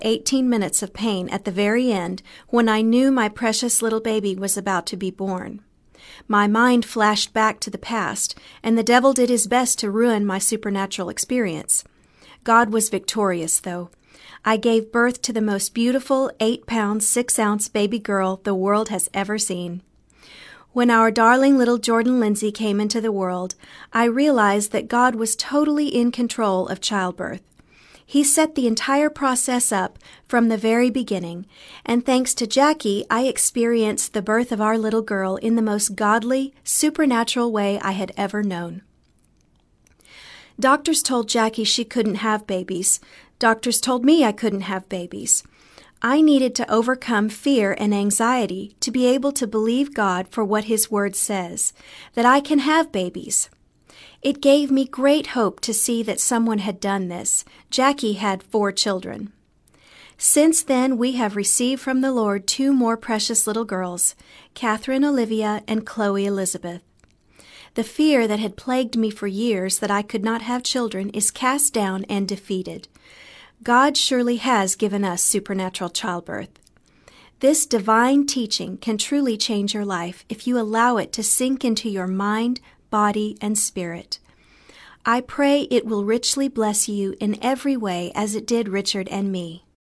18 minutes of pain at the very end when I knew my precious little baby was about to be born. My mind flashed back to the past, and the devil did his best to ruin my supernatural experience. God was victorious, though. I gave birth to the most beautiful 8-pound, 6-ounce baby girl the world has ever seen. When our darling little Jordan Lindsay came into the world, I realized that God was totally in control of childbirth. He set the entire process up from the very beginning, and thanks to Jackie, I experienced the birth of our little girl in the most godly, supernatural way I had ever known. Doctors told Jackie she couldn't have babies. Doctors told me I couldn't have babies. I needed to overcome fear and anxiety to be able to believe God for what His Word says, that I can have babies. It gave me great hope to see that someone had done this. Jackie had 4 children. Since then, we have received from the Lord 2 more precious little girls, Catherine Olivia and Chloe Elizabeth. The fear that had plagued me for years that I could not have children is cast down and defeated. God surely has given us supernatural childbirth. This divine teaching can truly change your life if you allow it to sink into your mind, body, and spirit. I pray it will richly bless you in every way as it did Richard and me.